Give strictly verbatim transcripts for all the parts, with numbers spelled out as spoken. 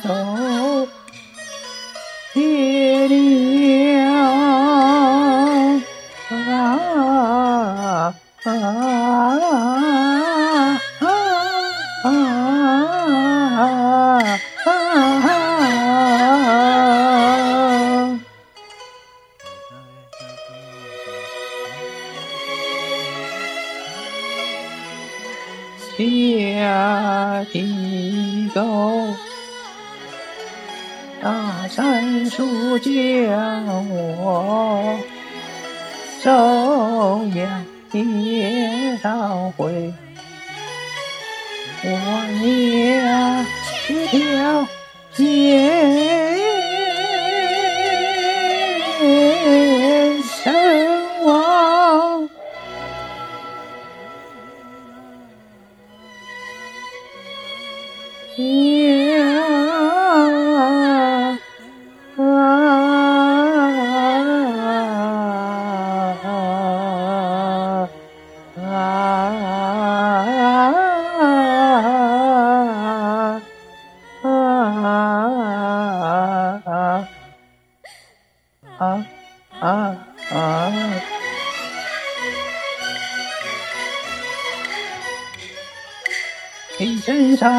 走别了啊啊啊啊！下地沟，大山树将我手呀也烧毁，我俩一条线身亡。呀啊啊啊啊啊！你身上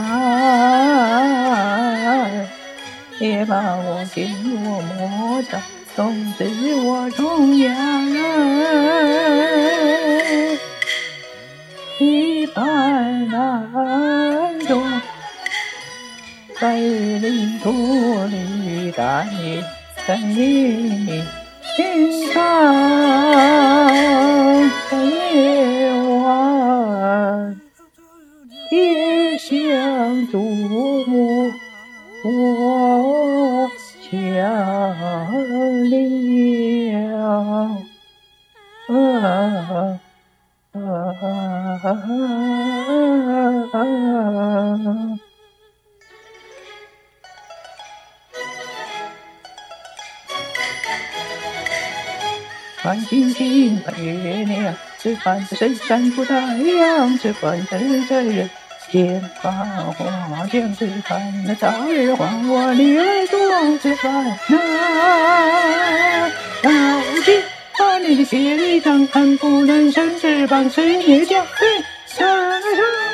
也把我给我磨成，总是我中央人，一般难躲，在日里土里带你在你心上的夜晚。也想注目我强了啊啊啊！看星星，看月亮，只盼着深山不打烊，只盼着日在人间繁华将，只盼那早日还我女儿多吃饭呐。到底把你的血里张，看不能伸翅膀，谁也将对上上。